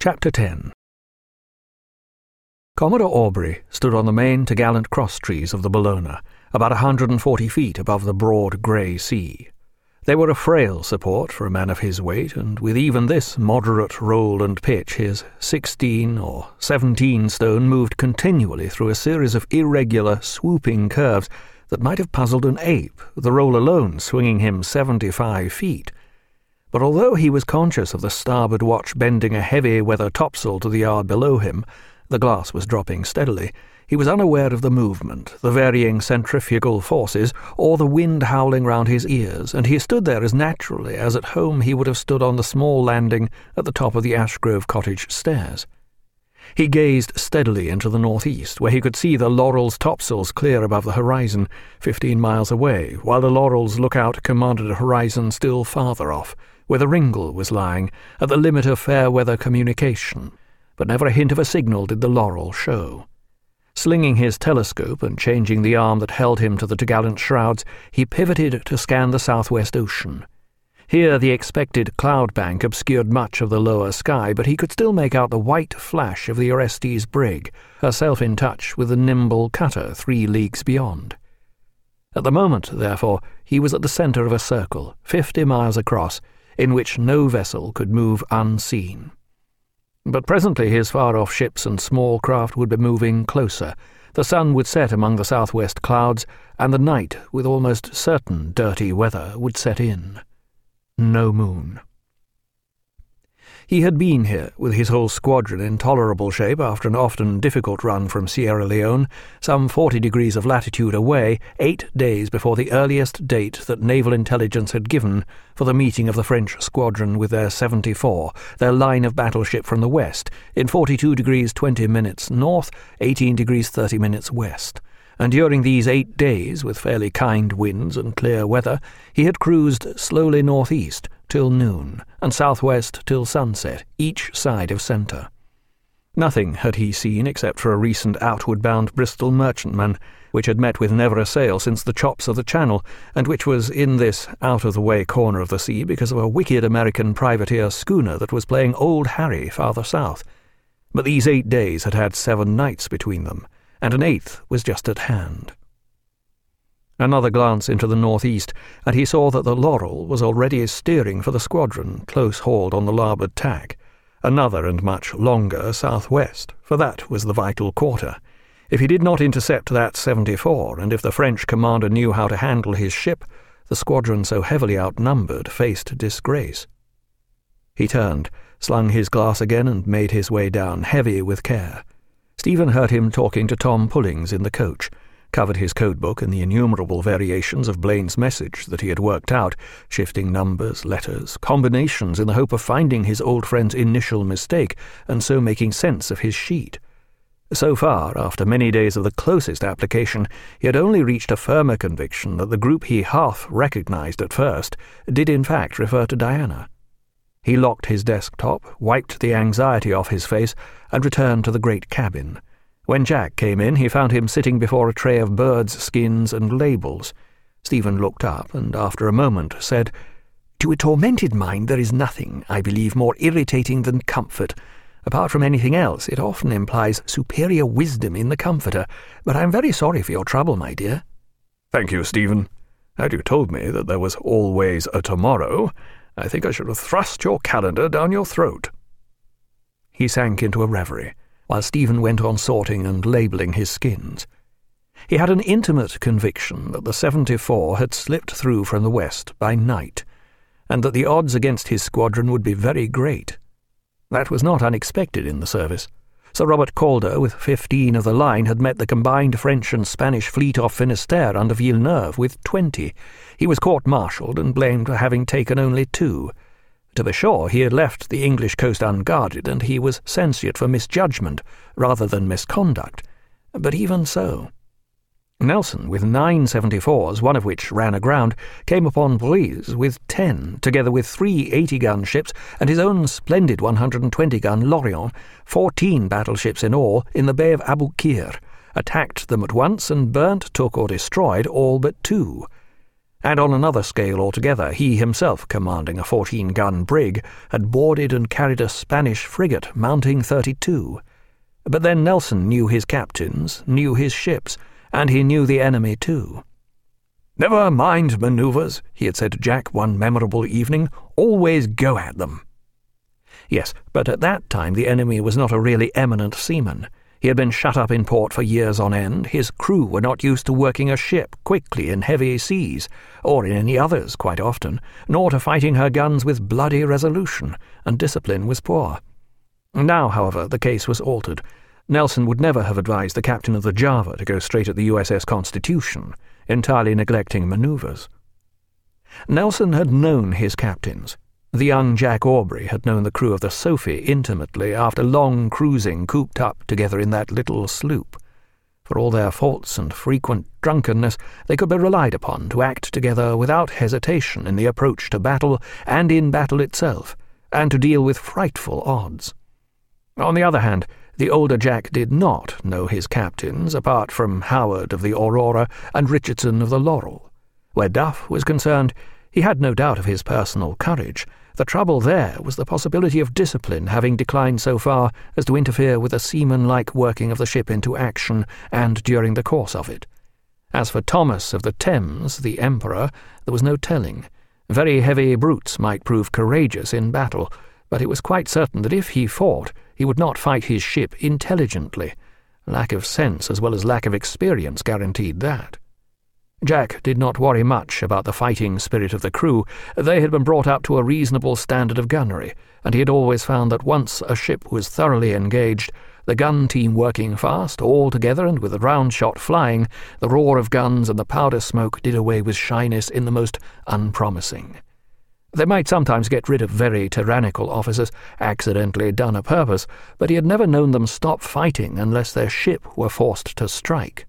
Chapter 10. Commodore Aubrey stood on the main topgallant cross-trees of the Bellona, about 140 feet above the broad grey sea. They were a frail support for a man of his weight, and with even this moderate roll and pitch, his 16 or 17 stone moved continually through a series of irregular, swooping curves that might have puzzled an ape, the roll alone swinging him 75 feet. But although he was conscious of the starboard watch bending a heavy weather topsail to the yard below him, the glass was dropping steadily, he was unaware of the movement, the varying centrifugal forces, or the wind howling round his ears, and he stood there as naturally as at home he would have stood on the small landing at the top of the Ashgrove Cottage stairs. He gazed steadily into the northeast, where he could see the Laurel's topsails clear above the horizon, 15 miles away, while the Laurel's lookout commanded a horizon still farther off, where the Ringle was lying, at the limit of fair-weather communication, but never a hint of a signal did the Laurel show. Slinging his telescope and changing the arm that held him to the topgallant shrouds, he pivoted to scan the southwest ocean. Here the expected cloud bank obscured much of the lower sky, but he could still make out the white flash of the Orestes brig, herself in touch with the nimble cutter 3 leagues beyond. At the moment, therefore, he was at the centre of a circle, 50 miles across, in which no vessel could move unseen. But presently his far-off ships and small craft would be moving closer. The sun would set among the southwest clouds, and the night, with almost certain dirty weather, would set in. No moon. He had been here, with his whole squadron in tolerable shape after an often difficult run from Sierra Leone, some 40 degrees of latitude away, 8 days before the earliest date that naval intelligence had given for the meeting of the French squadron with their 74, their line of battleship from the west, in 42 degrees 20 minutes north, 18 degrees 30 minutes west. And during these 8 days, with fairly kind winds and clear weather, he had cruised slowly northeast till noon, and southwest till sunset, each side of centre. Nothing had he seen except for a recent outward-bound Bristol merchantman, which had met with never a sail since the chops of the Channel, and which was in this out-of-the-way corner of the sea because of a wicked American privateer schooner that was playing Old Harry farther south. But these 8 days had had 7 nights between them, and an 8th was just at hand. Another glance into the northeast, and he saw that the Laurel was already steering for the squadron, close-hauled on the larboard tack. Another and much longer southwest, for that was the vital quarter. If he did not intercept that 74, and if the French commander knew how to handle his ship, the squadron so heavily outnumbered faced disgrace. He turned, slung his glass again, and made his way down, heavy with care. Stephen heard him talking to Tom Pullings in the coach, covered his codebook in the innumerable variations of Blaine's message that he had worked out, shifting numbers, letters, combinations in the hope of finding his old friend's initial mistake, and so making sense of his sheet. So far, after many days of the closest application, he had only reached a firmer conviction that the group he half recognized at first did in fact refer to Diana. He locked his desktop, wiped the anxiety off his face, and returned to the great cabin. When Jack came in, he found him sitting before a tray of birds' skins and labels. Stephen looked up, and after a moment said, "To a tormented mind there is nothing, I believe, more irritating than comfort. Apart from anything else, it often implies superior wisdom in the comforter, but I'm very sorry for your trouble, my dear." "Thank you, Stephen. Had you told me that there was always a tomorrow, I think I should have thrust your calendar down your throat." He sank into a reverie, while Stephen went on sorting and labelling his skins. He had an intimate conviction that the 74 had slipped through from the west by night, and that the odds against his squadron would be very great. That was not unexpected in the service. Sir Robert Calder, with 15 of the line, had met the combined French and Spanish fleet off Finisterre under Villeneuve with 20. He was court-martialed and blamed for having taken only 2. To be sure, he had left the English coast unguarded, and he was censured for misjudgment rather than misconduct. But even so, Nelson, with 9 74s, one of which ran aground, came upon Brise with 10, together with 3 80-gun ships and his own splendid 120-gun Lorient, 14 battleships in all, in the Bay of Aboukir, attacked them at once and burnt, took or destroyed all but 2. And on another scale altogether, he himself, commanding a 14-gun brig, had boarded and carried a Spanish frigate mounting 32. But then Nelson knew his captains, knew his ships, and he knew the enemy too. "Never mind manoeuvres," he had said to Jack one memorable evening, "always go at them." Yes, but at that time the enemy was not a really eminent seaman. He had been shut up in port for years on end. His crew were not used to working a ship quickly in heavy seas, or in any others quite often, nor to fighting her guns with bloody resolution, and discipline was poor. Now, however, the case was altered. Nelson would never have advised the captain of the Java to go straight at the USS Constitution, entirely neglecting manoeuvres. Nelson had known his captains. The young Jack Aubrey had known the crew of the Sophie intimately after long cruising cooped up together in that little sloop. For all their faults and frequent drunkenness, they could be relied upon to act together without hesitation in the approach to battle and in battle itself, and to deal with frightful odds. On the other hand, the older Jack did not know his captains, apart from Howard of the Aurora and Richardson of the Laurel. Where Duff was concerned, he had no doubt of his personal courage. The trouble there was the possibility of discipline having declined so far as to interfere with the seaman-like working of the ship into action and during the course of it. As for Thomas of the Thames, the Emperor, there was no telling. Very heavy brutes might prove courageous in battle, but it was quite certain that if he fought, he would not fight his ship intelligently. Lack of sense as well as lack of experience guaranteed that. Jack did not worry much about the fighting spirit of the crew. They had been brought up to a reasonable standard of gunnery, and he had always found that once a ship was thoroughly engaged, the gun team working fast, all together and with a round shot flying, the roar of guns and the powder smoke did away with shyness in the most unpromising. They might sometimes get rid of very tyrannical officers, accidentally done a purpose, but he had never known them stop fighting unless their ship were forced to strike.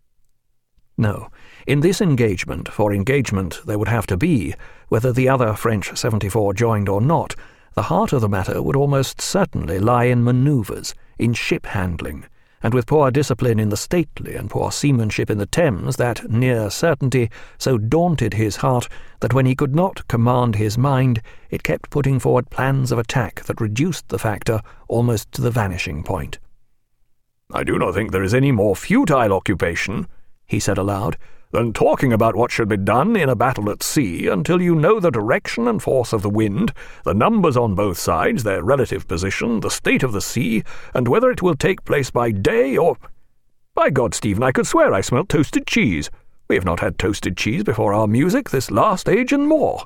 No, in this engagement, for engagement there would have to be, whether the other French 74 joined or not, the heart of the matter would almost certainly lie in manoeuvres, in ship handling, and with poor discipline in the Stately and poor seamanship in the Thames, that near certainty so daunted his heart that when he could not command his mind, it kept putting forward plans of attack that reduced the factor almost to the vanishing point. "I do not think there is any more futile occupation," he said aloud, "than talking about what should be done in a battle at sea until you know the direction and force of the wind, the numbers on both sides, their relative position, the state of the sea, and whether it will take place by day or— By God, Stephen, I could swear I smelt toasted cheese. We have not had toasted cheese before our music this last age and more."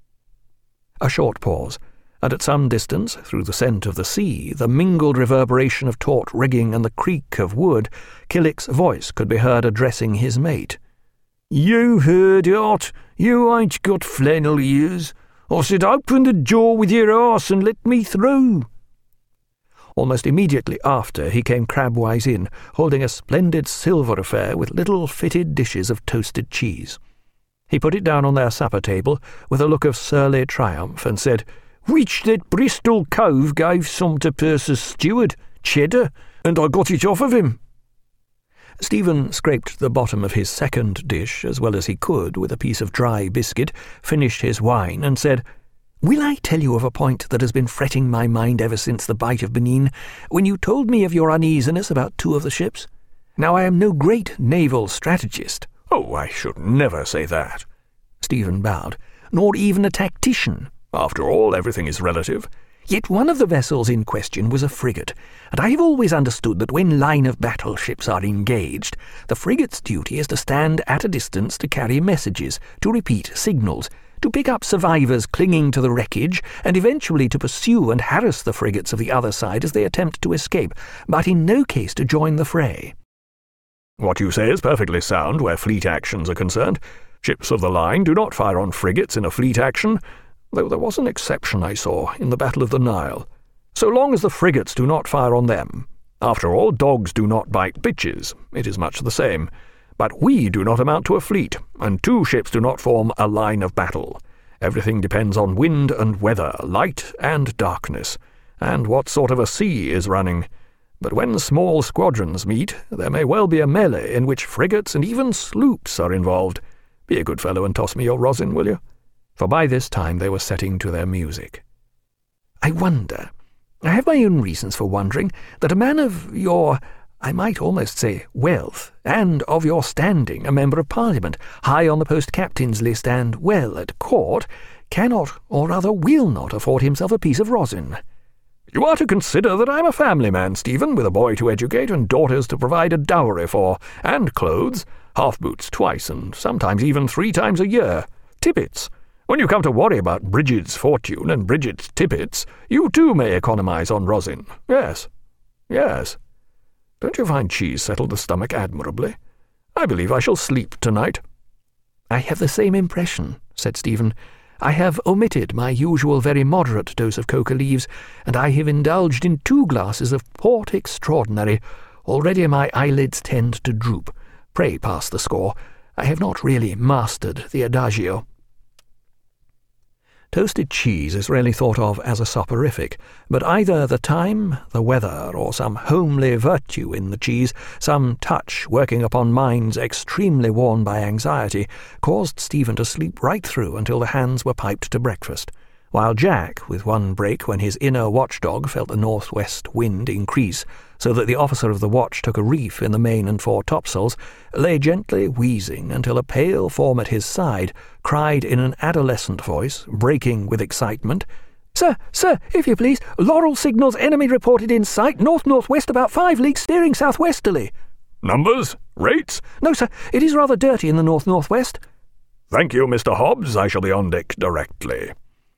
A short pause, and at some distance, through the scent of the sea, the mingled reverberation of taut rigging and the creak of wood, Killick's voice could be heard addressing his mate. "You heard it. You ain't got flannel ears. I said open the door with your arse and let me through." Almost immediately after he came crabwise in, holding a splendid silver affair with little fitted dishes of toasted cheese. He put it down on their supper table with a look of surly triumph and said, "Which that Bristol cove gave some to Purser's steward, cheddar, and I got it off of him." Stephen scraped the bottom of his second dish as well as he could with a piece of dry biscuit, finished his wine, and said, "Will I tell you of a point that has been fretting my mind ever since the Bight of Benin, when you told me of your uneasiness about two of the ships? Now, I am no great naval strategist." "Oh, I should never say that." Stephen bowed. "Nor even a tactician. After all, everything is relative." Yet one of the vessels in question was a frigate, and I have always understood that when line-of-battle ships are engaged, the frigate's duty is to stand at a distance to carry messages, to repeat signals, to pick up survivors clinging to the wreckage, and eventually to pursue and harass the frigates of the other side as they attempt to escape, but in no case to join the fray. "What you say is perfectly sound where fleet actions are concerned. Ships of the line do not fire on frigates in a fleet action, though there was an exception I saw in the Battle of the Nile. So long as the frigates do not fire on them. After all, dogs do not bite bitches. It is much the same. But we do not amount to a fleet, and two ships do not form a line of battle. Everything depends on wind and weather, light and darkness, and what sort of a sea is running. But when small squadrons meet, there may well be a melee in which frigates and even sloops are involved. Be a good fellow and toss me your rosin, will you?" For by this time they were setting to their music. "I have my own reasons for wondering, that a man of your, I might almost say, wealth, and of your standing, a member of Parliament, high on the post-captain's list and well at court, cannot, or rather will not, afford himself a piece of rosin." "You are to consider that I am a family man, Stephen, with a boy to educate and daughters to provide a dowry for, and clothes, half-boots twice, and sometimes even 3 times a year, tippets. When you come to worry about Bridget's fortune and Bridget's tippets, you too may economize on rosin. Yes. Don't you find cheese settled the stomach admirably? I believe I shall sleep tonight." "I have the same impression," said Stephen. "I have omitted my usual very moderate dose of coca leaves, and I have indulged in 2 glasses of port extraordinary. Already my eyelids tend to droop. Pray pass the score. I have not really mastered the adagio." Toasted cheese is rarely thought of as a soporific, but either the time, the weather, or some homely virtue in the cheese, some touch working upon minds extremely worn by anxiety, caused Stephen to sleep right through until the hands were piped to breakfast, while Jack, with one break when his inner watchdog felt the northwest wind increase, so that the officer of the watch took a reef in the main and fore topsails, lay gently wheezing until a pale form at his side cried in an adolescent voice, breaking with excitement, Sir, if you please, Laurel signals enemy reported in sight, north-northwest about 5 leagues, steering southwesterly." "Numbers? Rates?" "No, sir, it is rather dirty in the north-northwest." "Thank you, Mr. Hobbs. I shall be on deck directly."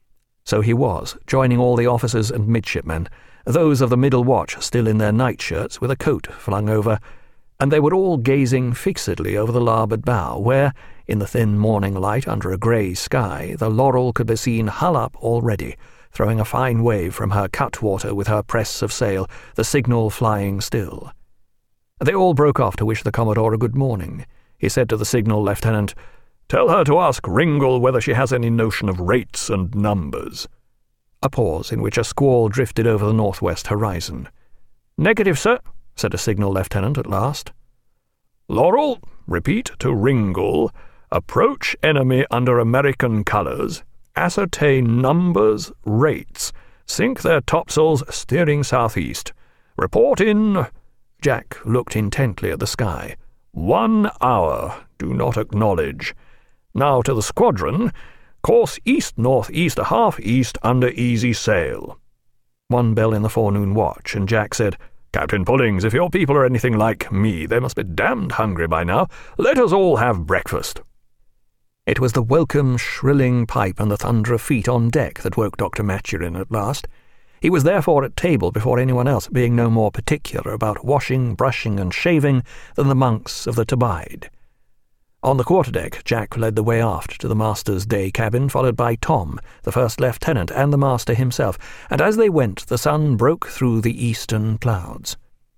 So he was, joining all the officers and midshipmen, those of the middle watch still in their nightshirts with a coat flung over, and they were all gazing fixedly over the larboard bow, where, in the thin morning light under a grey sky, the Laurel could be seen hull up already, throwing a fine wave from her cutwater with her press of sail, the signal flying still. They all broke off to wish the Commodore a good morning. He said to the signal lieutenant, "Tell her to ask Ringle whether she has any notion of rates and numbers." A pause in which a squall drifted over the northwest horizon. "Negative, sir," said a signal lieutenant at last. "Laurel, repeat to Ringle, approach enemy under American colours, ascertain numbers, rates, sink their topsails steering southeast. Report in—" Jack looked intently at the sky. "1 hour, do not acknowledge. Now to the squadron, course east-northeast, a half-east under easy sail." One bell in the forenoon watch, and Jack said, "Captain Pullings, if your people are anything like me, they must be damned hungry by now. Let us all have breakfast." It was the welcome shrilling pipe and the thunder of feet on deck that woke Dr. Maturin at last. He was therefore at table before anyone else, being no more particular about washing, brushing, and shaving than the monks of the Thebaid. On the quarterdeck, Jack led the way aft to the master's day cabin, followed by Tom, the first lieutenant, and the master himself, and as they went the sun broke through the eastern clouds.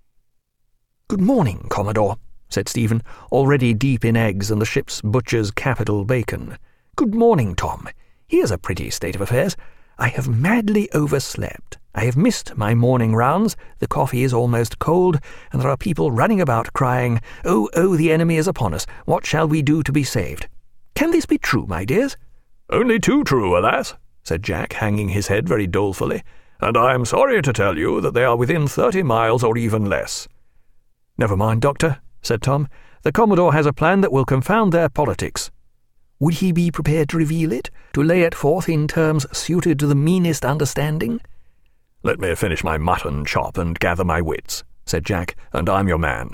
"Good morning, Commodore," said Stephen, already deep in eggs and the ship's butcher's capital bacon. "Good morning, Tom. Here's a pretty state of affairs. I have madly overslept. I have missed my morning rounds, the coffee is almost cold, and there are people running about crying, 'Oh, the enemy is upon us. What shall we do to be saved?' Can this be true, my dears?" "Only too true, alas," said Jack, hanging his head very dolefully, "and I am sorry to tell you that they are within 30 miles or even less." "Never mind, Doctor," said Tom. "The Commodore has a plan that will confound their politics." "Would he be prepared to reveal it, to lay it forth in terms suited to the meanest understanding?" "Let me finish my mutton chop and gather my wits," said Jack, "and I'm your man."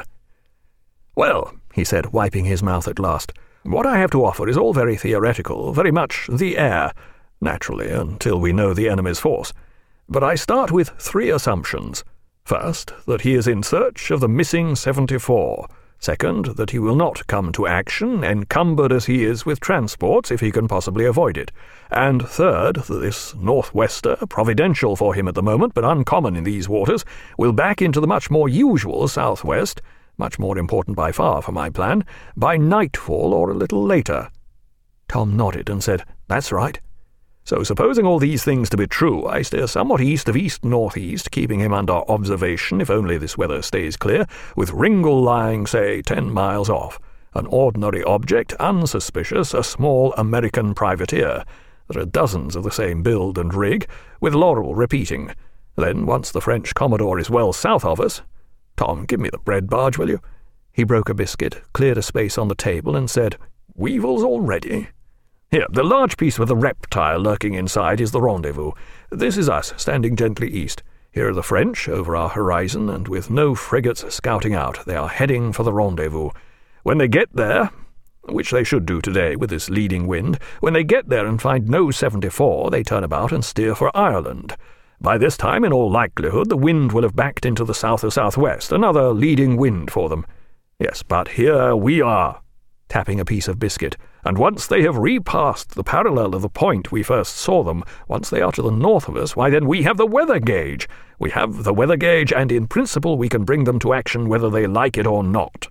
"Well," he said, wiping his mouth at last, "what I have to offer is all very theoretical, very much the air, naturally, until we know the enemy's force. But I start with 3 assumptions. First, that he is in search of the missing 74. Second, that he will not come to action, encumbered as he is with transports, if he can possibly avoid it. And third, that this northwester, providential for him at the moment, but uncommon in these waters, will back into the much more usual southwest, much more important by far for my plan, by nightfall or a little later." Tom nodded and said, "That's right." "So supposing all these things to be true, I steer somewhat east of east-northeast, keeping him under observation if only this weather stays clear, with Ringle lying, say, 10 miles off. An ordinary object, unsuspicious, a small American privateer. There are dozens of the same build and rig, with Laurel repeating. Then, once the French Commodore is well south of us— Tom, give me the bread barge, will you? He broke a biscuit, cleared a space on the table, and said, Weevils already? Here, the large piece with the reptile lurking inside is the rendezvous. This is us, standing gently east. Here are the French, over our horizon, and with no frigates scouting out, they are heading for the rendezvous. When they get there, which they should do today with this leading wind, when they get there and find no 74, they turn about and steer for Ireland. By this time, in all likelihood, the wind will have backed into the south or southwest, another leading wind for them. Yes, but here we are, tapping a piece of biscuit, and once they have repassed the parallel of the point we first saw them, once they are to the north of us, why then we have the weather gauge. We have the weather gauge, and in principle we can bring them to action whether they like it or not.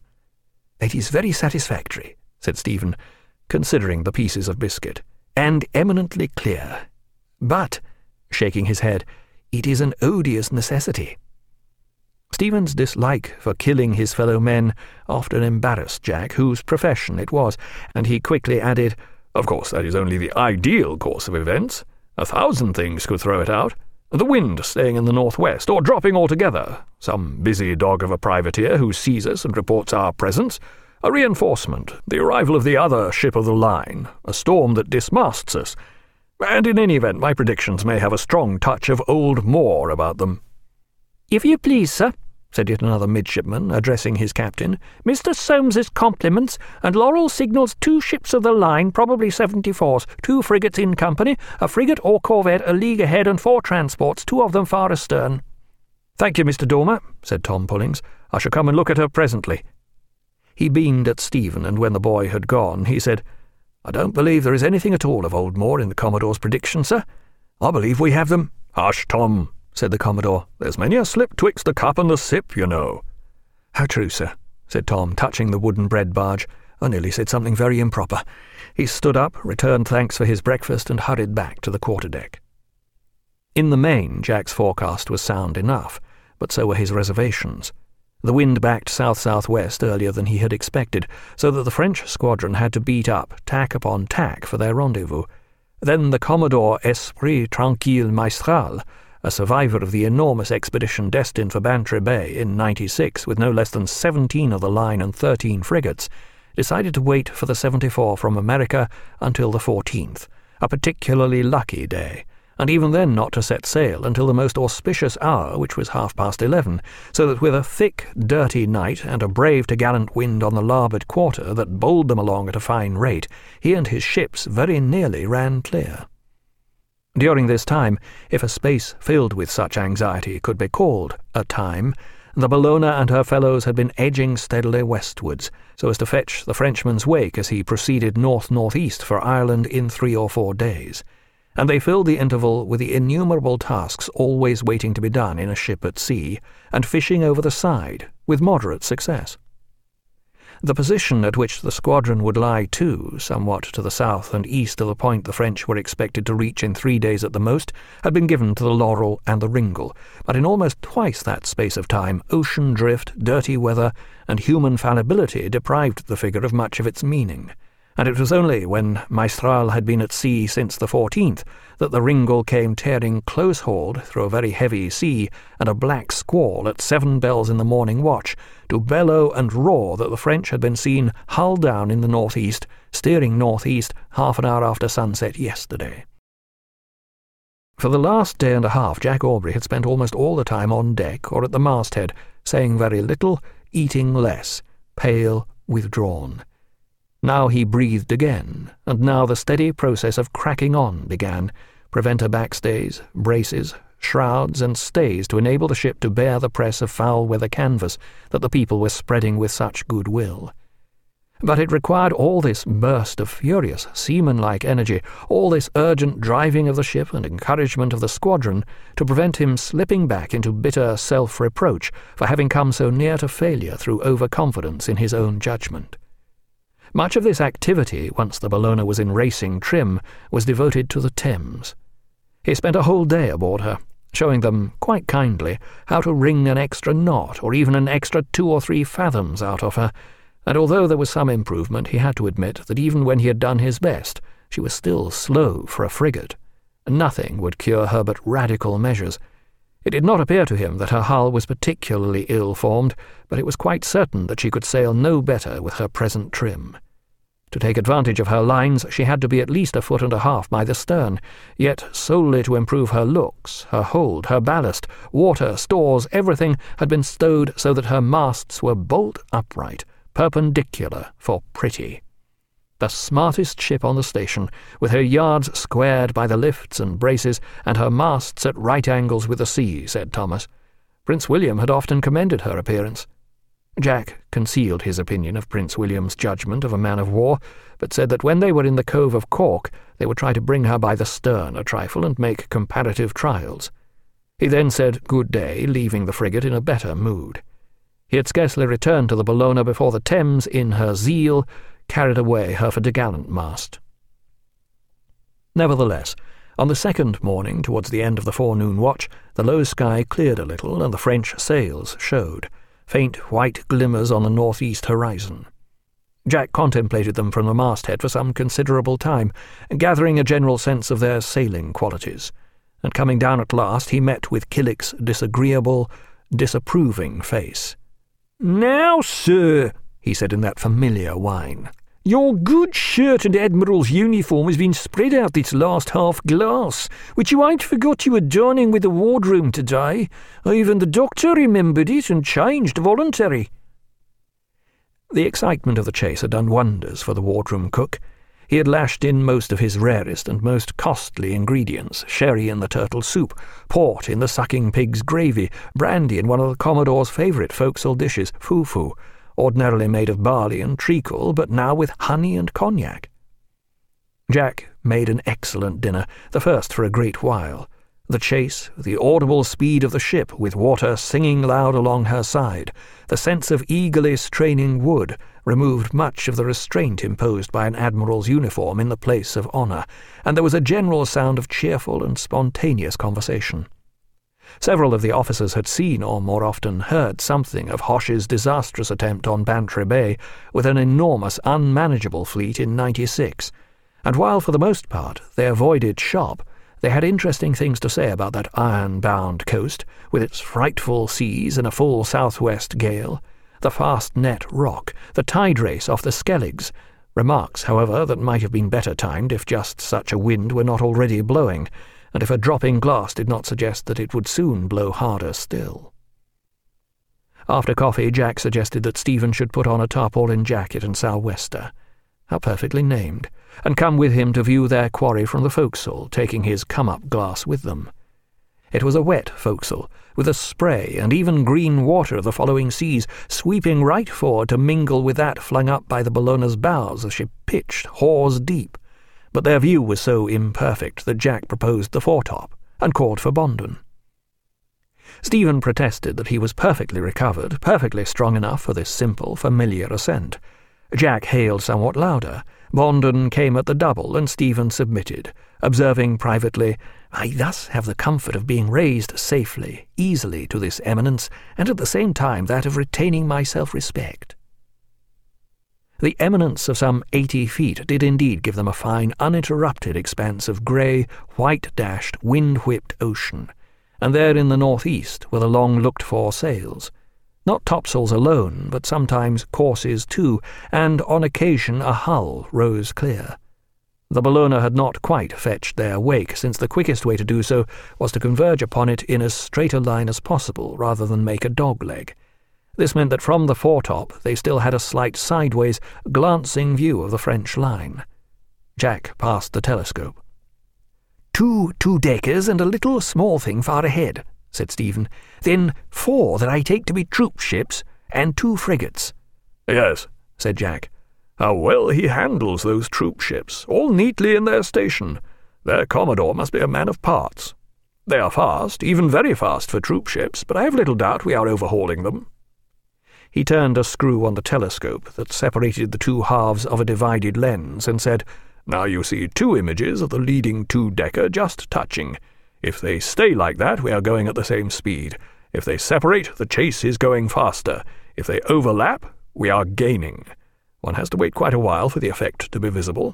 It is very satisfactory, said Stephen, considering the pieces of biscuit, and eminently clear. But, shaking his head, it is an odious necessity. Stephen's dislike for killing his fellow men often embarrassed Jack, whose profession it was, and he quickly added, Of course, that is only the ideal course of events. 1,000 things could throw it out. The wind staying in the northwest, or dropping altogether. Some busy dog of a privateer who sees us and reports our presence. A reinforcement, the arrival of the other ship of the line, a storm that dismasts us. And in any event, my predictions may have a strong touch of old Moore about them. If you please, sir, said yet another midshipman, addressing his captain, Mr. Solmes's compliments, and Laurel signals 2 ships of the line, probably 74s, 2 frigates in company, a frigate or corvette a league ahead, and 4 transports, 2 of them far astern. Thank you, Mr. Dormer, said Tom Pullings. I shall come and look at her presently. He beamed at Stephen, and when the boy had gone, he said, I don't believe there is anything at all of old Moore in the Commodore's prediction, sir. I believe we have them. Hush, Tom, said the Commodore. There's many a slip twixt the cup and the sip, you know. How true, sir, said Tom, touching the wooden bread barge. I nearly said something very improper. He stood up, returned thanks for his breakfast, and hurried back to the quarterdeck. In the main, Jack's forecast was sound enough, but so were his reservations. The wind backed south-southwest earlier than he had expected, so that the French squadron had to beat up, tack upon tack, for their rendezvous. Then the Commodore Esprit Tranquille Mistral, a survivor of the enormous expedition destined for Bantry Bay in '96, with no less than 17 of the line and 13 frigates, decided to wait for the 74 from America until the 14th, a particularly lucky day, and even then not to set sail until the most auspicious hour, which was 11:30, so that with a thick, dirty night and a brave-to-gallant wind on the larboard quarter that bowled them along at a fine rate, he and his ships very nearly ran clear. During this time, if a space filled with such anxiety could be called a time, the Bellona and her fellows had been edging steadily westwards, so as to fetch the Frenchman's wake as he proceeded north-northeast for Ireland in 3 or 4 days, and they filled the interval with the innumerable tasks always waiting to be done in a ship at sea, and fishing over the side, with moderate success. The position at which the squadron would lie, too, somewhat to the south and east of the point the French were expected to reach in 3 days at the most, had been given to the Laurel and the Ringle, but in almost twice that space of time ocean drift, dirty weather, and human fallibility deprived the figure of much of its meaning, and it was only when Mistral had been at sea since the 14th that the Ringle came tearing close-hauled through a very heavy sea and a black squall at 7 bells in the morning watch, to bellow and roar that the French had been seen hull down in the northeast, steering northeast half an hour after sunset yesterday. For the last day and a half, Jack Aubrey had spent almost all the time on deck or at the masthead, saying very little, eating less, pale, withdrawn. Now he breathed again, and now the steady process of cracking on began, preventer backstays, braces, shrouds, and stays to enable the ship to bear the press of foul-weather canvas that the people were spreading with such goodwill. But it required all this burst of furious, seaman-like energy, all this urgent driving of the ship and encouragement of the squadron, to prevent him slipping back into bitter self-reproach for having come so near to failure through over-confidence in his own judgment. Much of this activity, once the Bellona was in racing trim, was devoted to the Thames. He spent a whole day aboard her, showing them, quite kindly, how to wring an extra knot or even an extra 2 or 3 fathoms out of her, and although there was some improvement, he had to admit that even when he had done his best, she was still slow for a frigate. Nothing would cure her but radical measures. It did not appear to him that her hull was particularly ill-formed, but it was quite certain that she could sail no better with her present trim. To take advantage of her lines, she had to be at least 1.5 feet by the stern, yet solely to improve her looks, her hold, her ballast, water, stores, everything had been stowed so that her masts were bolt upright, perpendicular for pretty. The smartest ship on the station, with her yards squared by the lifts and braces, and her masts at right angles with the sea, said Thomas. Prince William had often commended her appearance. Jack concealed his opinion of Prince William's judgment of a man of war, but said that when they were in the Cove of Cork, they would try to bring her by the stern a trifle and make comparative trials. He then said good day, leaving the frigate in a better mood. He had scarcely returned to the Bellona before the Thames, in her zeal, carried away her fortgallant mast. Nevertheless, on the second morning, towards the end of the forenoon watch, the low sky cleared a little, and the French sails showed, faint white glimmers on the northeast horizon. Jack contemplated them from the masthead for some considerable time, gathering a general sense of their sailing qualities, and coming down at last he met with Killick's disagreeable, disapproving face. "Now, sir," he said in that familiar whine, "your good shirt and Admiral's uniform has been spread out this last half-glass, which you ain't forgot you were dining with the wardroom today. Even the doctor remembered it and changed voluntary." The excitement of the chase had done wonders for the wardroom cook. He had lashed in most of his rarest and most costly ingredients, sherry in the turtle soup, port in the sucking pig's gravy, brandy in one of the Commodore's favourite forecastle dishes, foo-foo, ordinarily made of barley and treacle, but now with honey and cognac. Jack made an excellent dinner, the first for a great while. The chase, the audible speed of the ship, with water singing loud along her side, the sense of eagerly straining wood, removed much of the restraint imposed by an admiral's uniform in the place of honour, and there was a general sound of cheerful and spontaneous conversation. Several of the officers had seen, or more often heard, something of Hoche's disastrous attempt on Bantry Bay with an enormous, unmanageable fleet in '96, and while for the most part they avoided shop, they had interesting things to say about that iron-bound coast, with its frightful seas and a full southwest gale, the fast net rock, the tide race off the Skelligs, remarks, however, that might have been better timed if just such a wind were not already blowing, and if a dropping glass did not suggest that it would soon blow harder still. After coffee, Jack suggested that Stephen should put on a tarpaulin jacket and sou'wester. How perfectly named, and come with him to view their quarry from the forecastle, taking his come-up glass with them. It was a wet forecastle, with the spray and even green water of the following seas sweeping right forward to mingle with that flung up by the Bellona's bows as she pitched hawse deep, but their view was so imperfect that Jack proposed the foretop, and called for Bondon. Stephen protested that he was perfectly recovered, perfectly strong enough for this simple, familiar ascent. Jack hailed somewhat louder. Bondon came at the double, and Stephen submitted, observing privately, "I thus have the comfort of being raised safely, easily to this eminence, and at the same time that of retaining my self-respect." The eminence of some 80 feet did indeed give them a fine, uninterrupted expanse of grey, white-dashed, wind-whipped ocean, and there in the northeast were the long-looked-for sails. Not topsails alone, but sometimes courses too, and on occasion a hull rose clear. The Bellona had not quite fetched their wake, since the quickest way to do so was to converge upon it in as straight a line as possible, rather than make a dogleg. This meant that from the foretop they still had a slight sideways, glancing view of the French line. Jack passed the telescope. "Two two-deckers and a little small thing far ahead," said Stephen. "Then 4 that I take to be troop ships, and 2 frigates." "Yes," said Jack. "How well he handles those troop ships, all neatly in their station. Their Commodore must be a man of parts. They are fast, even very fast for troop ships, but I have little doubt we are overhauling them." He turned a screw on the telescope that separated the 2 halves of a divided lens and said, "Now you see 2 images of the leading 2-decker just touching. If they stay like that, we are going at the same speed. If they separate, the chase is going faster. If they overlap, We are gaining. One has to wait quite a while for the effect to be visible."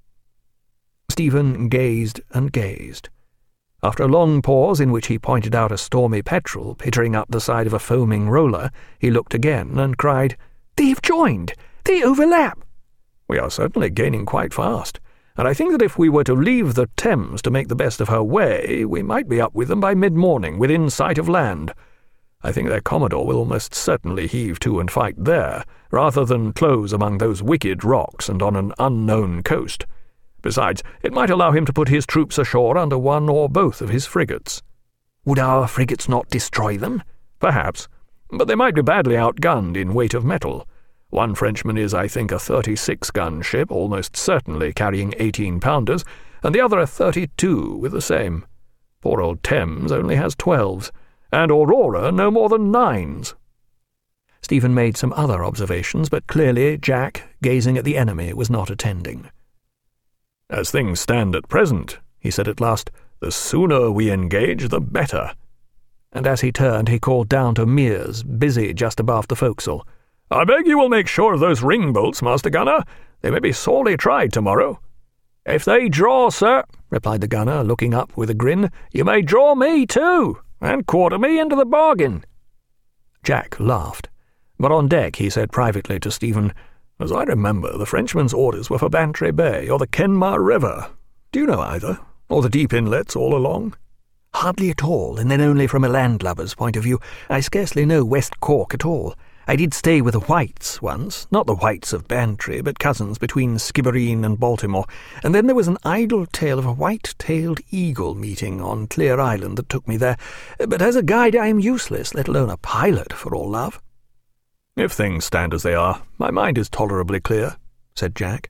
Stephen gazed and gazed. After a long pause in which he pointed out a stormy petrel pittering up the side of a foaming roller, he looked again and cried, "They've joined! They overlap!" "We are certainly gaining quite fast, and I think that if we were to leave the Thames to make the best of her way, we might be up with them by mid-morning, within sight of land. I think their Commodore will almost certainly heave to and fight there, rather than close among those wicked rocks and on an unknown coast. Besides, it might allow him to put his troops ashore under one or both of his frigates." "Would our frigates not destroy them?" "Perhaps, but they might be badly outgunned in weight of metal. One Frenchman is, I think, a 36-gun ship, almost certainly carrying 18-pounders, and the other a 32 with the same. Poor old Thames only has 12s, and Aurora no more than 9s. Stephen made some other observations, but clearly Jack, gazing at the enemy, was not attending. "As things stand at present," he said at last, "the sooner we engage, the better." And as he turned, he called down to Meares, busy just abaft the forecastle. "I beg you will make sure of those ring-bolts, Master Gunner. They may be sorely tried tomorrow." "If they draw, sir," replied the gunner, looking up with a grin, "you may draw me too, and quarter me into the bargain." Jack laughed, but on deck he said privately to Stephen, "As I remember, the Frenchman's orders were for Bantry Bay or the Kenmare River. Do you know either, or the deep inlets all along?" "Hardly at all, and then only from a landlubber's point of view. I scarcely know West Cork at all. I did stay with the Whites once, not the Whites of Bantry, but cousins between Skibbereen and Baltimore, and then there was an idle tale of a white-tailed eagle meeting on Clear Island that took me there. But as a guide I am useless, let alone a pilot, for all love." "If things stand as they are, my mind is tolerably clear," said Jack.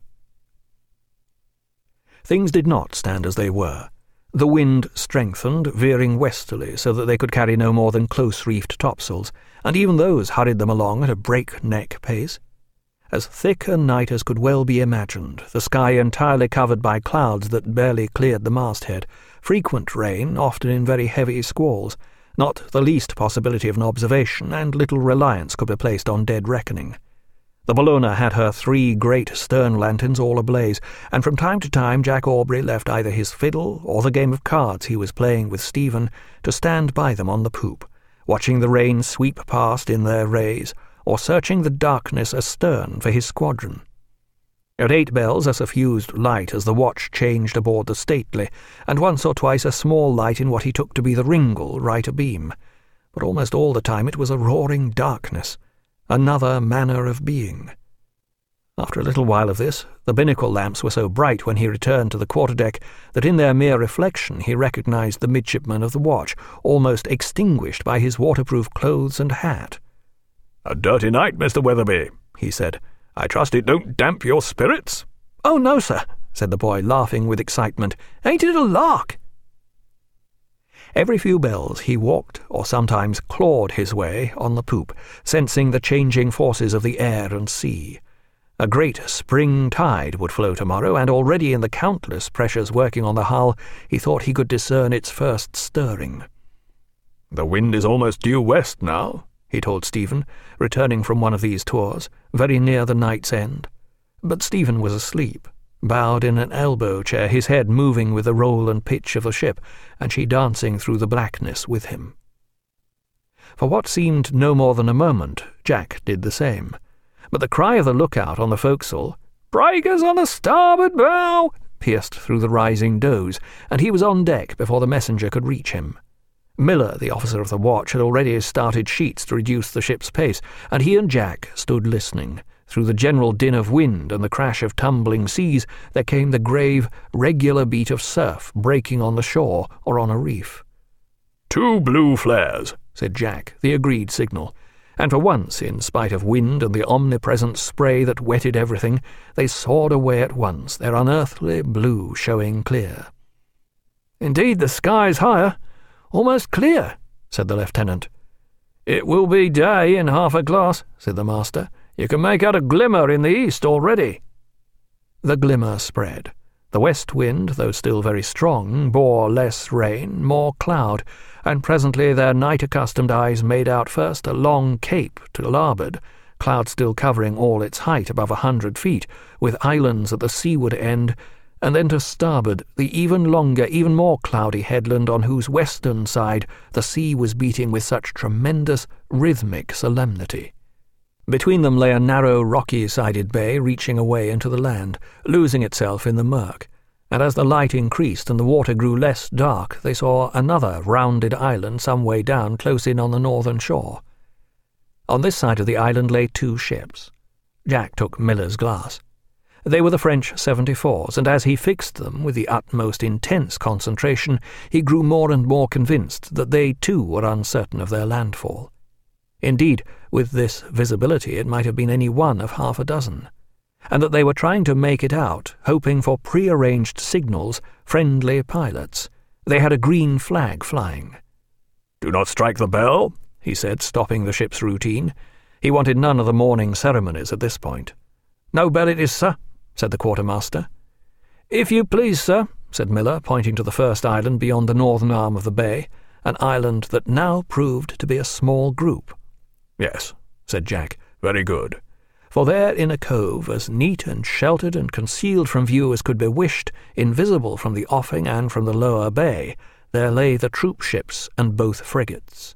Things did not stand as they were. The wind strengthened, veering westerly so that they could carry no more than close-reefed topsails, and even those hurried them along at a break-neck pace. As thick a night as could well be imagined, the sky entirely covered by clouds that barely cleared the masthead, frequent rain, often in very heavy squalls, not the least possibility of an observation, and little reliance could be placed on dead reckoning. The Bellona had her 3 great stern lanterns all ablaze, and from time to time Jack Aubrey left either his fiddle or the game of cards he was playing with Stephen to stand by them on the poop, watching the rain sweep past in their rays, or searching the darkness astern for his squadron. At 8 bells a suffused light as the watch changed aboard the Stately, and once or twice a small light in what he took to be the Ringle right abeam. But almost all the time it was a roaring darkness, another manner of being. After a little while of this, the binnacle lamps were so bright when he returned to the quarterdeck that in their mere reflection he recognized the midshipman of the watch, almost extinguished by his waterproof clothes and hat. "A dirty night, Mr. Weatherby," he said. "I trust it don't damp your spirits?" "Oh, no, sir," said the boy, laughing with excitement. "Ain't it a lark?" Every few bells he walked, or sometimes clawed his way, on the poop, sensing the changing forces of the air and sea. A great spring tide would flow tomorrow, and already in the countless pressures working on the hull he thought he could discern its first stirring. "The wind is almost due west now," he told Stephen, returning from one of these tours, very near the night's end. But Stephen was asleep, bowed in an elbow-chair, his head moving with the roll and pitch of the ship, and she dancing through the blackness with him. For what seemed no more than a moment, Jack did the same. But the cry of the lookout on the forecastle, "Breakers on the starboard bow!" pierced through the rising doze, and he was on deck before the messenger could reach him. Miller, the officer of the watch, had already started sheets to reduce the ship's pace, and he and Jack stood listening. Through the general din of wind and the crash of tumbling seas there came the grave, regular beat of surf breaking on the shore or on a reef. "2 blue flares," said Jack, the agreed signal, and for once, in spite of wind and the omnipresent spray that wetted everything, they soared away at once, their unearthly blue showing clear. "Indeed, the sky's higher, almost clear," said the lieutenant. "It will be day in half a glass," said the master. "You can make out a glimmer in the east already." The glimmer spread. The west wind, though still very strong, bore less rain, more cloud, and presently their night-accustomed eyes made out first a long cape to larboard, cloud still covering all its height above 100 feet, with islands at the seaward end, and then to starboard the even longer, even more cloudy headland on whose western side the sea was beating with such tremendous, rhythmic solemnity. Between them lay a narrow, rocky-sided bay reaching away into the land, losing itself in the murk, and as the light increased and the water grew less dark, they saw another rounded island some way down close in on the northern shore. On this side of the island lay 2 ships. Jack took Miller's glass. They were the French 74s, and as he fixed them with the utmost intense concentration, he grew more and more convinced that they too were uncertain of their landfall. Indeed, with this visibility it might have been any one of half a dozen, and that they were trying to make it out, hoping for pre-arranged signals, friendly pilots. They had a green flag flying. "Do not strike the bell," he said, stopping the ship's routine. He wanted none of the morning ceremonies at this point. "No bell it is, sir," said the quartermaster. "If you please, sir," said Miller, pointing to the first island beyond the northern arm of the bay, an island that now proved to be a small group. "Yes," said Jack. "Very good." For there in a cove, as neat and sheltered and concealed from view as could be wished, invisible from the offing and from the lower bay, there lay the troop ships and both frigates.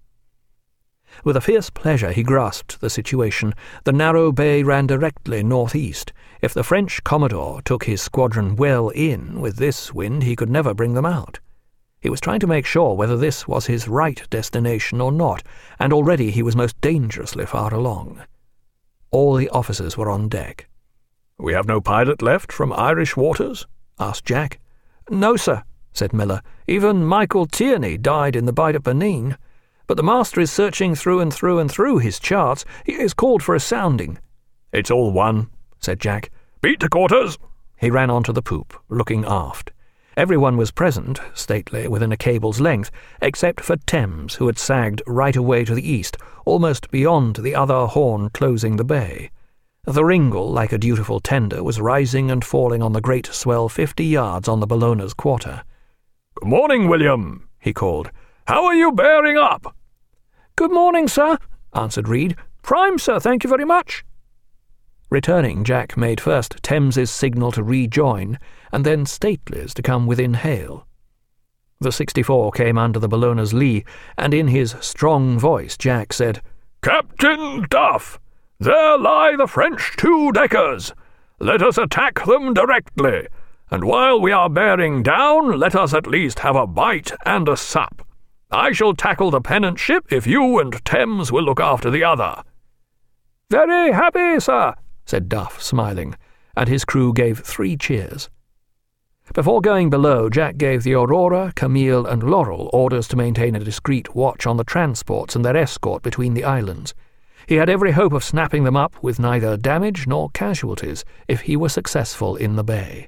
With a fierce pleasure he grasped the situation. The narrow bay ran directly northeast. If the French Commodore took his squadron well in, with this wind he could never bring them out. He was trying to make sure whether this was his right destination or not, and already he was most dangerously far along. All the officers were on deck. "We have no pilot left from Irish waters?" asked Jack. "No, sir," said Miller. "Even Michael Tierney died in the Bight of Benin. But the master is searching through and through and through his charts. He has called for a sounding." "It's all one," said Jack. "Beat to quarters." He ran on to the poop, looking aft. Everyone was present, stately, within a cable's length, except for Thames, who had sagged right away to the east, almost beyond the other horn closing the bay. The Ringle, like a dutiful tender, was rising and falling on the great swell 50 yards on the Bellona's quarter. "Good morning, William," he called. "How are you bearing up?" "Good morning, sir," answered Reed. "Prime, sir, thank you very much." Returning, Jack made first Thames's signal to rejoin, and then Stately's to come within hail. The 64 came under the Bellona's lee, and in his strong voice Jack said, "Captain Duff, there lie the French 2-deckers. Let us attack them directly, and while we are bearing down, let us at least have a bite and a sup. I shall tackle the pennant ship if you and Thames will look after the other." "Very happy, sir," said Duff, smiling, and his crew gave 3 cheers. Before going below, Jack gave the Aurora, Camille, and Laurel orders to maintain a discreet watch on the transports and their escort between the islands. He had every hope of snapping them up with neither damage nor casualties if he were successful in the bay.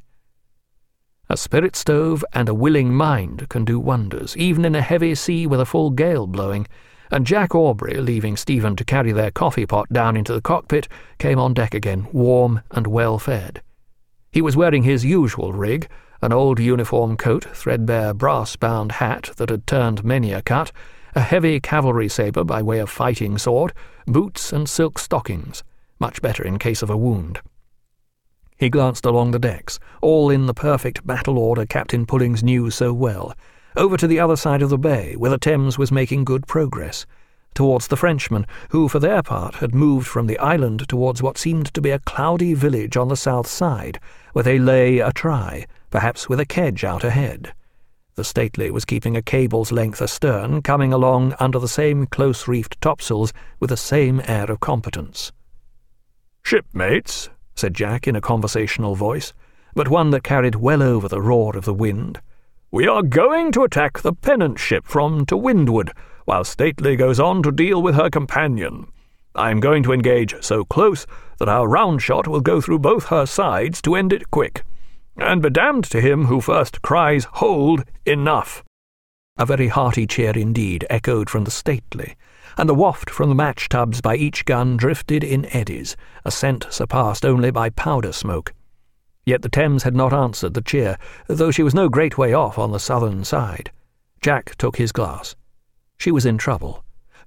A spirit stove and a willing mind can do wonders, even in a heavy sea with a full gale blowing, and Jack Aubrey, leaving Stephen to carry their coffee pot down into the cockpit, came on deck again, warm and well fed. He was wearing his usual rig, an old uniform coat, threadbare brass-bound hat that had turned many a cut, a heavy cavalry sabre by way of fighting sword, boots and silk stockings, much better in case of a wound. He glanced along the decks, all in the perfect battle order Captain Pullings knew so well, over to the other side of the bay, where the Thames was making good progress, towards the Frenchmen, who for their part had moved from the island towards what seemed to be a cloudy village on the south side, where they lay a try, perhaps with a kedge out ahead. The Stately was keeping a cable's length astern, coming along under the same close-reefed topsails with the same air of competence. "Shipmates," said Jack in a conversational voice, but one that carried well over the roar of the wind, "we are going to attack the pennant ship from to windward, while Stately goes on to deal with her companion. I am going to engage so close that our round shot will go through both her sides to end it quick. And be damned to him who first cries, 'Hold, enough!'" A very hearty cheer indeed echoed from the Stately, and the waft from the match-tubs by each gun drifted in eddies, a scent surpassed only by powder smoke. Yet the Thames had not answered the cheer, though she was no great way off on the southern side. Jack took his glass. She was in trouble.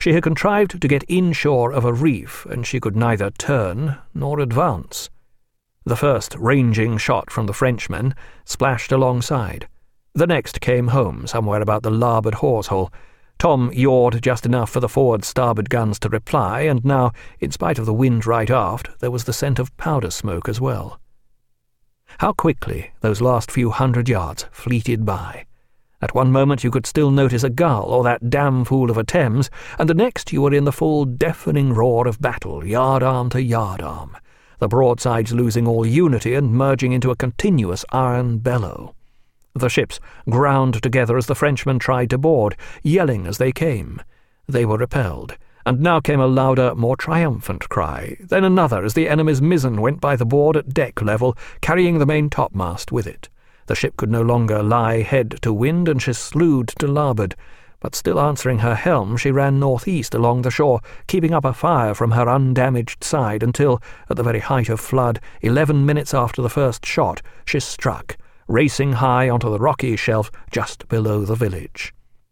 She had contrived to get inshore of a reef, and she could neither turn nor advance. The first ranging shot from the Frenchmen splashed alongside. The next came home somewhere about the larboard hawse-hole. Tom yawed just enough for the forward-starboard guns to reply, and now, in spite of the wind right aft, there was the scent of powder smoke as well. How quickly those last few 100 yards fleeted by! At one moment you could still notice a gull or that damn fool of a Thames, and the next you were in the full deafening roar of battle, yard-arm to yard-arm, the broadsides losing all unity and merging into a continuous iron bellow. The ships ground together as the Frenchmen tried to board, yelling as they came. They were repelled, and now came a louder, more triumphant cry, then another as the enemy's mizzen went by the board at deck level, carrying the main topmast with it. The ship could no longer lie head to wind, and she slewed to larboard, but still answering her helm, she ran northeast along the shore, keeping up a fire from her undamaged side until, at the very height of flood, 11 minutes after the first shot, she struck, racing high onto the rocky shelf just below the village.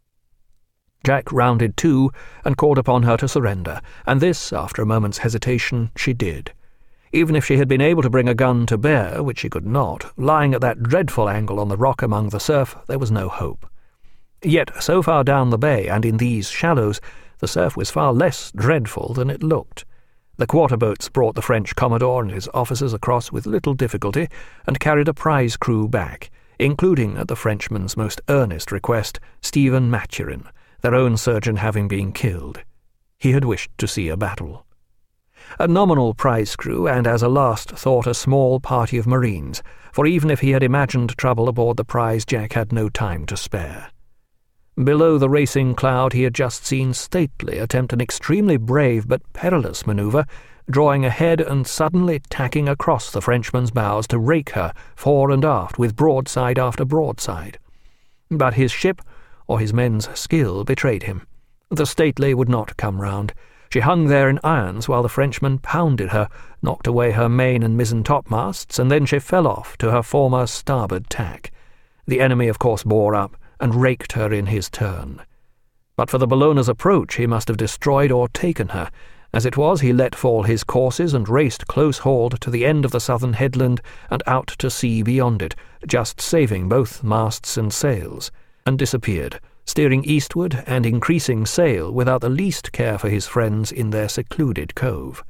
Jack rounded to and called upon her to surrender, and this, after a moment's hesitation, she did. Even if she had been able to bring a gun to bear, which she could not, lying at that dreadful angle on the rock among the surf, there was no hope. Yet, so far down the bay, and in these shallows, the surf was far less dreadful than it looked. The quarter-boats brought the French Commodore and his officers across with little difficulty, and carried a prize crew back, including, at the Frenchman's most earnest request, Stephen Maturin, their own surgeon having been killed. He had wished to see a battle. A nominal prize crew, and as a last thought a small party of marines, for even if he had imagined trouble aboard the prize, Jack had no time to spare. Below the racing cloud he had just seen Stately attempt an extremely brave but perilous manoeuvre, drawing ahead and suddenly tacking across the Frenchman's bows to rake her fore and aft with broadside after broadside. But his ship, or his men's skill, betrayed him. The Stately would not come round. She hung there in irons while the Frenchman pounded her, knocked away her main and mizzen topmasts, and then she fell off to her former starboard tack. The enemy, of course, bore up and raked her in his turn. But for the Bellona's approach he must have destroyed or taken her. As it was, he let fall his courses and raced close-hauled to the end of the southern headland and out to sea beyond it, just saving both masts and sails, and disappeared, steering eastward and increasing sail without the least care for his friends in their secluded cove.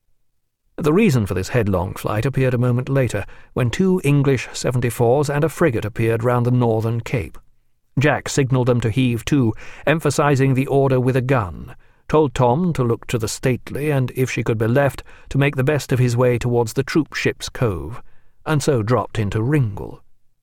The reason for this headlong flight appeared a moment later, when 2 English 74s and a frigate appeared round the northern cape. Jack signalled them to heave to, emphasizing the order with a gun, told Tom to look to the Stately, and, if she could be left, to make the best of his way towards the troop ship's cove, and so dropped into Ringle.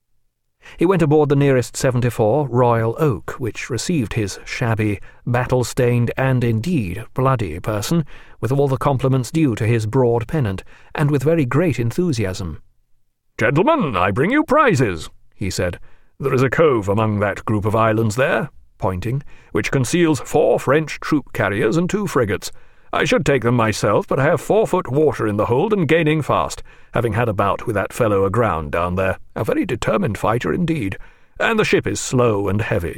He went aboard the nearest 74, Royal Oak, which received his shabby, battle-stained, and indeed bloody person, with all the compliments due to his broad pennant, and with very great enthusiasm. "Gentlemen, I bring you prizes," he said. "There is a cove among that group of islands there," pointing, "which conceals 4 French troop carriers and 2 frigates. I should take them myself, but I have 4 foot water in the hold and gaining fast, having had a bout with that fellow aground down there, a very determined fighter indeed, and the ship is slow and heavy."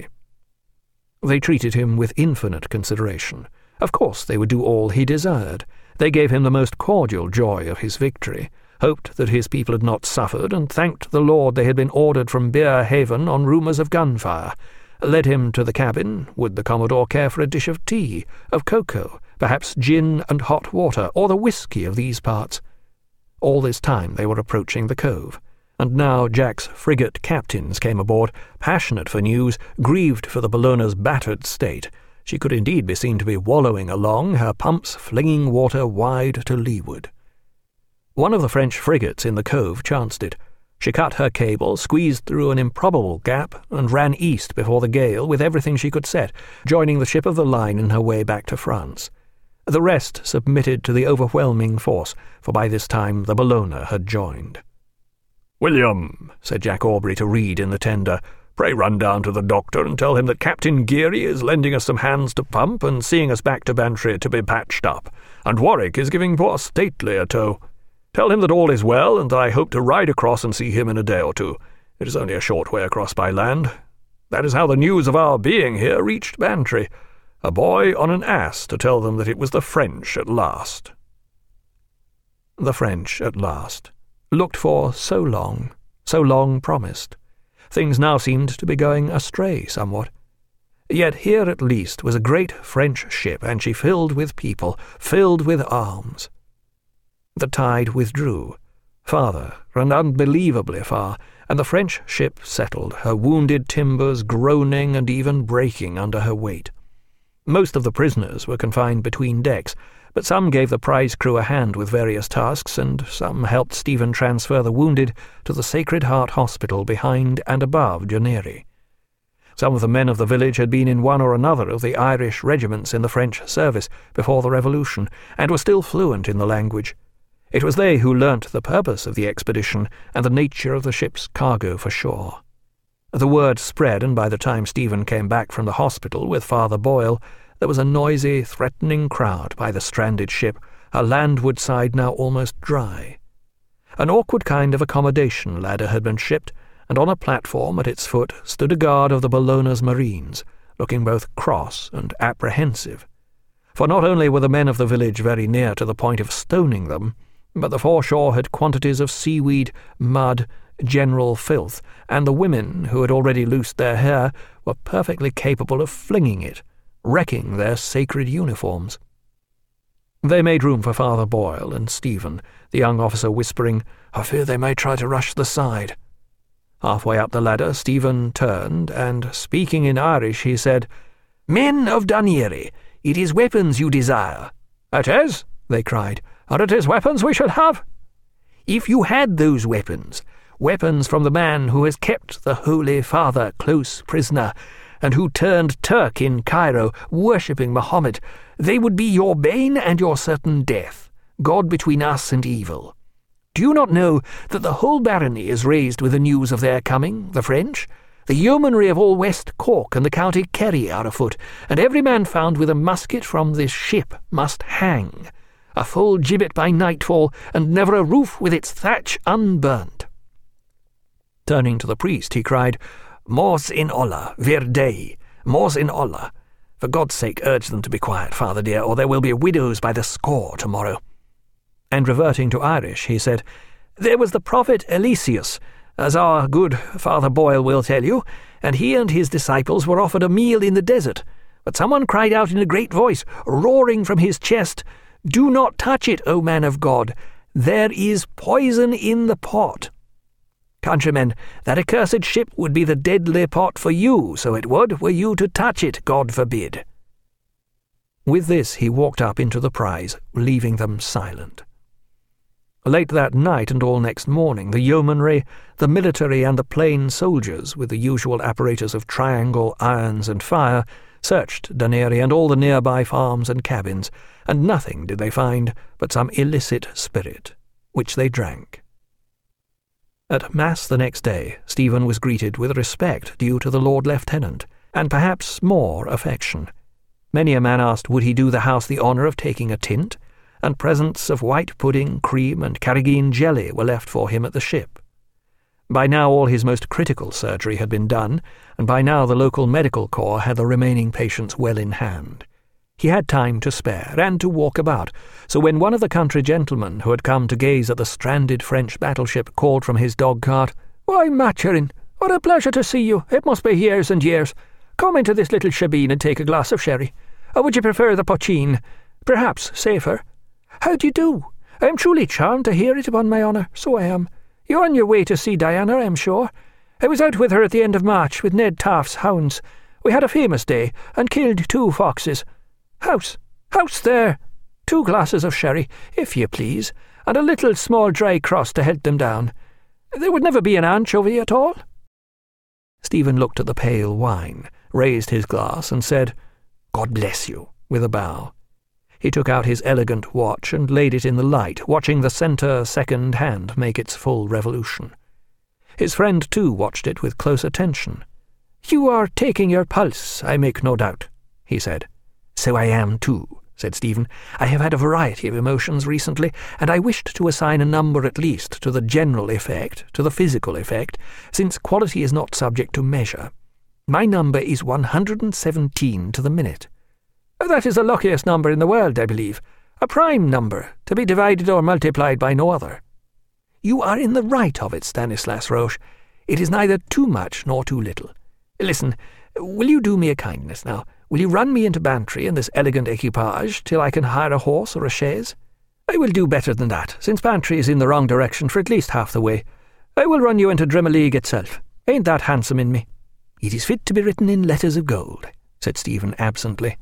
They treated him with infinite consideration. Of course they would do all he desired. They gave him the most cordial joy of his victory, hoped that his people had not suffered, and thanked the Lord they had been ordered from Beer Haven on rumours of gunfire, led him to the cabin. Would the Commodore care for a dish of tea, of cocoa, perhaps gin and hot water, or the whisky of these parts? All this time they were approaching the cove, and now Jack's frigate captains came aboard, passionate for news, grieved for the Bellona's battered state. She could indeed be seen to be wallowing along, her pumps flinging water wide to leeward. One of the French frigates in the cove chanced it. She cut her cable, squeezed through an improbable gap, and ran east before the gale with everything she could set, joining the ship of the line in her way back to France. The rest submitted to the overwhelming force, for by this time the Bellona had joined. "William," said Jack Aubrey to Reed in the tender, "pray run down to the doctor and tell him that Captain Geary is lending us some hands to pump and seeing us back to Bantry to be patched up, and Warwick is giving poor Stately a tow. Tell him that all is well, and that I hope to ride across and see him in a day or 2. It is only a short way across by land. That is how the news of our being here reached Bantry. a boy on an ass to tell them that it was the French at last. The French at last. Looked for so long promised. Things now seemed to be going astray somewhat. Yet here at least was a great French ship, and she filled with people, filled with arms. The tide withdrew, farther and unbelievably far, and the French ship settled, her wounded timbers groaning and even breaking under her weight. Most of the prisoners were confined between decks, but some gave the prize crew a hand with various tasks, and some helped Stephen transfer the wounded to the Sacred Heart Hospital behind and above Janery. Some of the men of the village had been in one or another of the Irish regiments in the French service before the Revolution, and were still fluent in the language. It was they who learnt the purpose of the expedition and the nature of the ship's cargo for shore. The word spread, and by the time Stephen came back from the hospital with Father Boyle, there was a noisy, threatening crowd by the stranded ship, her landward side now almost dry. An awkward kind of accommodation ladder had been shipped, and on a platform at its foot stood a guard of the Bologna's marines, looking both cross and apprehensive. For not only were the men of the village very near to the point of stoning them, but the foreshore had quantities of seaweed, mud, general filth, and the women, who had already loosed their hair, were perfectly capable of flinging it, wrecking their sacred uniforms. They made room for Father Boyle and Stephen, the young officer whispering, "I fear they may try to rush the side." Halfway up the ladder, Stephen turned, and, speaking in Irish, he said, "Men of Janery, it is weapons you desire." "It is," they cried, "and it is weapons we shall have." "If you had those weapons from the man who has kept the Holy Father close prisoner, and who turned Turk in Cairo, worshipping Mahomet, they would be your bane and your certain death, God between us and evil. Do you not know that the whole barony is raised with the news of their coming, the French? The yeomanry of all West Cork and the county Kerry are afoot, and every man found with a musket from this ship must hang, a full gibbet by nightfall, and never a roof with its thatch unburnt." Turning to the priest, he cried, "Mors in Allah, vir Dei, mors in Allah. For God's sake, urge them to be quiet, Father dear, or there will be widows by the score tomorrow." And reverting to Irish, he said, "There was the prophet Eliseus, as our good Father Boyle will tell you, and he and his disciples were offered a meal in the desert. But someone cried out in a great voice, roaring from his chest, 'Do not touch it, O man of God! There is poison in the pot.' Countrymen, that accursed ship would be the deadly pot for you, so it would, were you to touch it, God forbid." With this he walked up into the prize, leaving them silent. Late that night and all next morning, the yeomanry, the military and the plain soldiers, with the usual apparatus of triangle, irons and fire, searched Janery and all the nearby farms and cabins, and nothing did they find but some illicit spirit, which they drank. At Mass the next day, Stephen was greeted with respect due to the Lord Lieutenant, and perhaps more affection. Many a man asked would he do the house the honour of taking a tint, and presents of white pudding, cream, and carrageen jelly were left for him at the ship. By now all his most critical surgery had been done, and by now the local medical corps had the remaining patients well in hand. He had time to spare, and to walk about, so when one of the country gentlemen who had come to gaze at the stranded French battleship called from his dog-cart, "Why, Maturin, what a pleasure to see you! It must be years and years. Come into this little shebeen and take a glass of sherry. Or would you prefer the poteen? Perhaps safer. How do you do? I am truly charmed to hear it, upon my honour, so I am. You're on your way to see Diana, I am sure. I was out with her at the end of March with Ned Taft's hounds. We had a famous day, and killed 2 foxes. House there. 2 glasses of sherry, if you please, and a little small dry crust to help them down. There would never be an anchovy at all." Stephen looked at the pale wine, raised his glass, and said, "God bless you," with a bow. He took out his elegant watch and laid it in the light, watching the centre second hand make its full revolution. His friend, too, watched it with close attention. "You are taking your pulse, I make no doubt," he said. "So I am, too," said Stephen. "I have had a variety of emotions recently, and I wished to assign a number at least to the general effect, to the physical effect, since quality is not subject to measure. My number is 117 to the minute. That is the luckiest number in the world, I believe. A prime number, to be divided or multiplied by no other. You are in the right of it, Stanislas Roche. It is neither too much nor too little. Listen, will you do me a kindness now? Will you run me into Bantry in this elegant equipage till I can hire a horse or a chaise? I will do better than that, since Bantry is in the wrong direction for at least half the way. I will run you into Drimoleague itself. Ain't that handsome in me? It is fit to be written in letters of gold, said Stephen absently.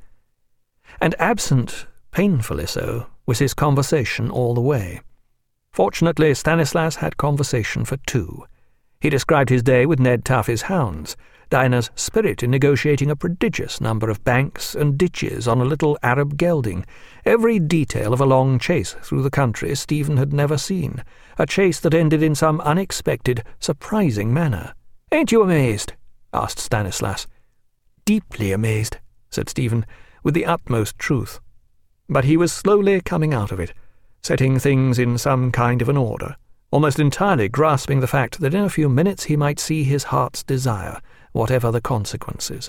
And absent, painfully so, was his conversation all the way. Fortunately, Stanislas had conversation for two. He described his day with Ned Taffy's hounds, Diana's spirit in negotiating a prodigious number of banks and ditches on a little Arab gelding, every detail of a long chase through the country Stephen had never seen, a chase that ended in some unexpected, surprising manner. "Ain't you amazed?" asked Stanislas. "Deeply amazed," said Stephen, with the utmost truth. But he was slowly coming out of it, setting things in some kind of an order, almost entirely grasping the fact that in a few minutes he might see his heart's desire, whatever the consequences.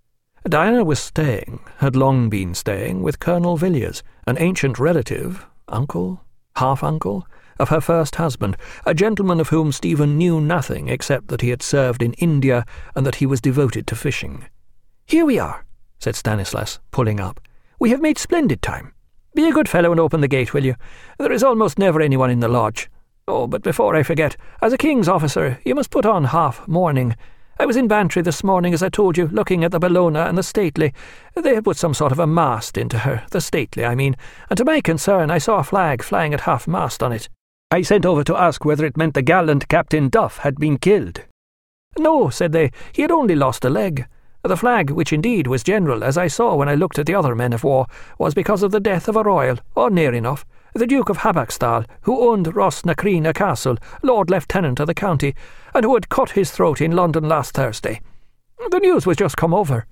Diana was staying, had long been staying, with Colonel Villiers, an ancient relative, uncle, half-uncle, of her first husband, a gentleman of whom Stephen knew nothing except that he had served in India and that he was devoted to fishing. "Here we are," said Stanislas, pulling up. "We have made splendid time. Be a good fellow and open the gate, will you? There is almost never anyone in the lodge. Oh, but before I forget, as a king's officer, you must put on half mourning. I was in Bantry this morning, as I told you, looking at the Bellona and the Stately. They had put some sort of a mast into her, the Stately, I mean, and to my concern I saw a flag flying at half-mast on it. I sent over to ask whether it meant the gallant Captain Duff had been killed. No, said they, he had only lost a leg. The flag, which indeed was general, as I saw when I looked at the other men of war, was because of the death of a royal, or near enough, the Duke of Habakstal, who owned Rossnacrina Castle, Lord Lieutenant of the county, and who had cut his throat in London last Thursday. The news was just come over."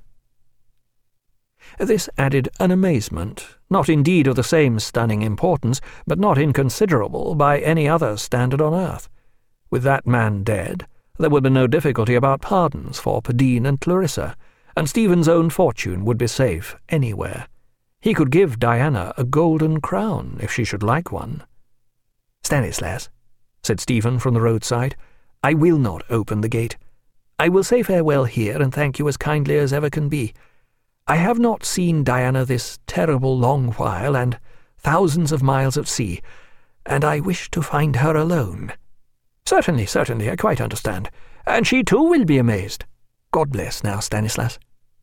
This added an amazement, not indeed of the same stunning importance, but not inconsiderable by any other standard on earth. With that man dead, there would be no difficulty about pardons for Padine and Clarissa, and Stephen's own fortune would be safe anywhere. He could give Diana a golden crown, if she should like one. "Stanislas," said Stephen from the roadside, "I will not open the gate. I will say farewell here and thank you as kindly as ever can be. I have not seen Diana this terrible long while, and thousands of miles at sea, and I wish to find her alone." "Certainly, certainly, I quite understand. And she too will be amazed. God bless now, Stanislas."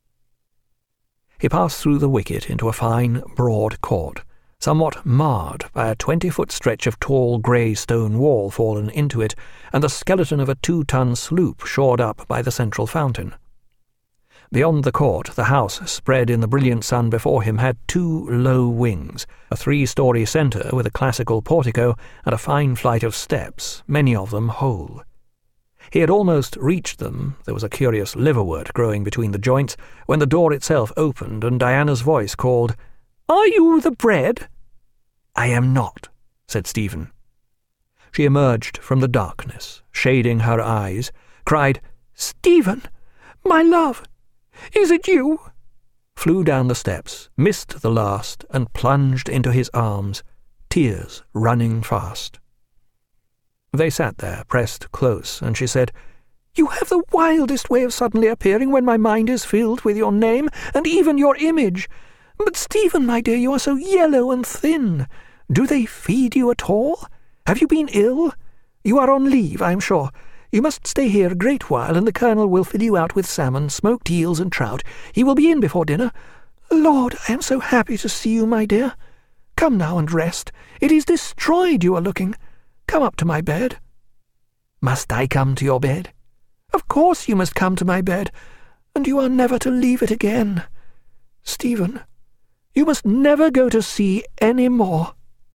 He passed through the wicket into a fine, broad court, somewhat marred by a 20-foot stretch of tall grey stone wall fallen into it, and the skeleton of a 2-ton sloop shored up by the central fountain. Beyond the court, the house spread in the brilliant sun before him had 2 low wings, a 3-story centre with a classical portico and a fine flight of steps, many of them whole. He had almost reached them, there was a curious liverwort growing between the joints, when the door itself opened and Diana's voice called, "Are you the bread?" "I am not," said Stephen. She emerged from the darkness, shading her eyes, cried, "Stephen, my love, is it you?" flew down the steps, missed the last, and plunged into his arms, tears running fast. They sat there, pressed close, and she said, "You have the wildest way of suddenly appearing when my mind is filled with your name, and even your image. But, Stephen, my dear, you are so yellow and thin. Do they feed you at all? Have you been ill? You are on leave, I am sure. You must stay here a great while, and the Colonel will fill you out with salmon, smoked eels, and trout. He will be in before dinner. Lord, I am so happy to see you, my dear. Come now and rest. It is destroyed you are looking. Come up to my bed." "Must I come to your bed?" "Of course you must come to my bed, and you are never to leave it again. Stephen, you must never go to sea any more."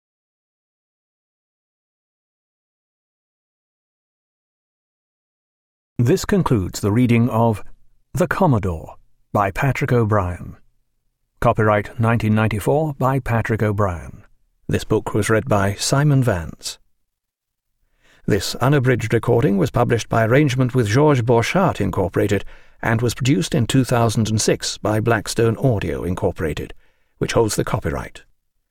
This concludes the reading of The Commodore by Patrick O'Brian. Copyright 1994 by Patrick O'Brian. This book was read by Simon Vance. This unabridged recording was published by arrangement with Georges Borchardt, Incorporated, and was produced in 2006 by Blackstone Audio, Incorporated. which holds the copyright.